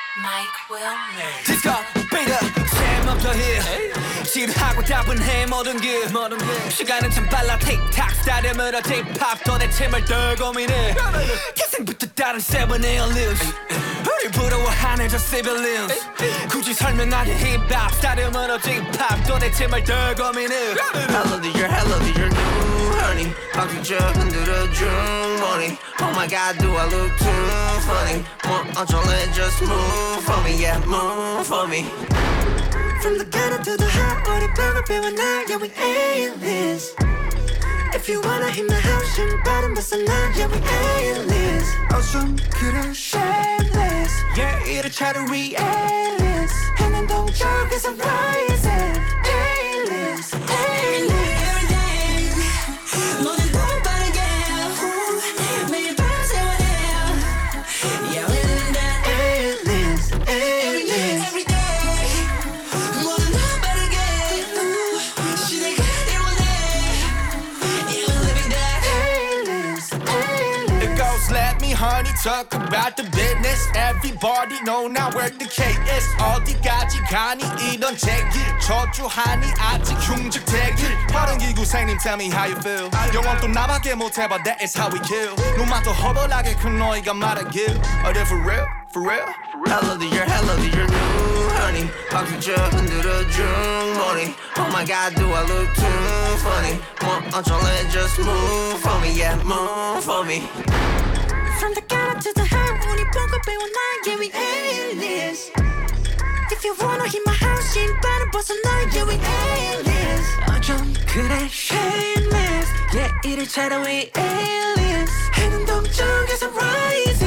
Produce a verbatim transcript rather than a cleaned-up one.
Mike Wilmer. Disco, beat up, 제목도 here. 지루하고 따분해 모든 게 시간은 참 빨라 틱탁 스타일이므로 힙합 도대체 뭘 더 고민해. 태생부터 다른 seven aliens. 우리 부러워하는 저 civilians. 굳이 설명하기 힙합 스타일이므로 힙합 도대체 뭘 더 고민해. Hello dear, hello dear new honey 박수쳐 흔들어준 money Oh my god do I look too funny 뭐 어쩔래 just move for me yeah move for me From the gutter to the hot 우리 벽을 비워놔 yeah we aliens If you wanna hit my house 신발은 벗어나 yeah we aliens 어쩜 그래 shameless Yeah 이를 차려 we aliens 해는 동쪽에서 rising aliens aliens 모든 걸 빠르게 매일 밤 세워내 Yeah we living that aliens every day aliens every day 모든 걸 빠르게 시대가 이원해 Yeah we living that aliens aliens It goes let me honey talk about the business Everybody know now where the K is 어디까지 가니 이런 제길 저주하니 아직 흉측대길 빠른 기구생님 tell me how you feel 영원 또 나밖에 못해봐 that is how we kill 눈만 더 허벌하게 큰 너희가 말하길 Are they for real? For real? Hello dear, hello dear new honey 박수쳐 흔들어준 money Oh my god do I look too funny 뭐 어쩔래 just move for me yeah move for me From the gutter to the high 우리 벽을 비워놔 yeah we aliens If you wanna hit my house 신발은 벗어나 yeah we aliens 어쩜 그래 shameless yeah 이를 차려 we aliens 해는 동쪽에서 rise